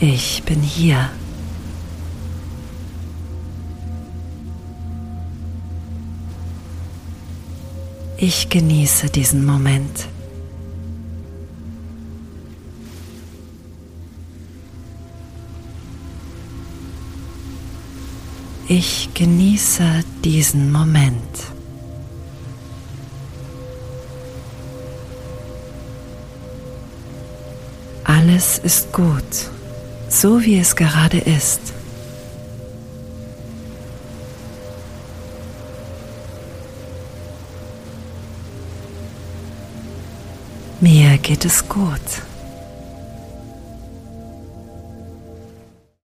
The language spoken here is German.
Ich bin hier. Ich genieße diesen Moment. Ich genieße diesen Moment. Alles ist gut, so wie es gerade ist. Mir geht es gut.